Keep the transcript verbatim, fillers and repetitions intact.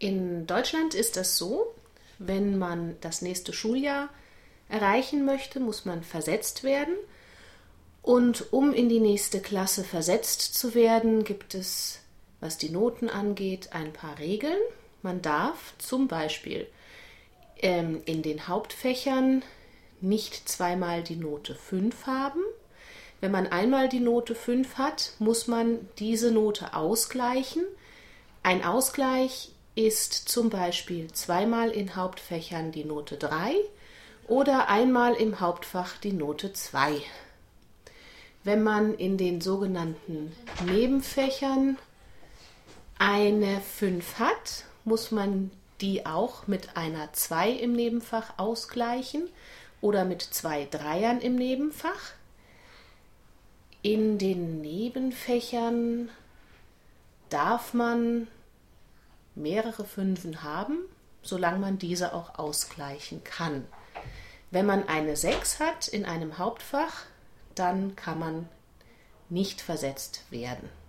In Deutschland ist das so, wenn man das nächste Schuljahr erreichen möchte, muss man versetzt werden. Und um in die nächste Klasse versetzt zu werden, gibt es, was die Noten angeht, ein paar Regeln. Man darf zum Beispiel ähm, in den Hauptfächern nicht zweimal die Note fünf haben. Wenn man einmal die Note fünf hat, muss man diese Note ausgleichen. Ein Ausgleich ist zum Beispiel zweimal in Hauptfächern die Note drei oder einmal im Hauptfach die Note zwei. Wenn man in den sogenannten Nebenfächern eine fünf hat, muss man die auch mit einer zwei im Nebenfach ausgleichen oder mit zwei Dreiern im Nebenfach. In den Nebenfächern darf man mehrere Fünfen haben, solange man diese auch ausgleichen kann. Wenn man eine sechs hat in einem Hauptfach, dann kann man nicht versetzt werden.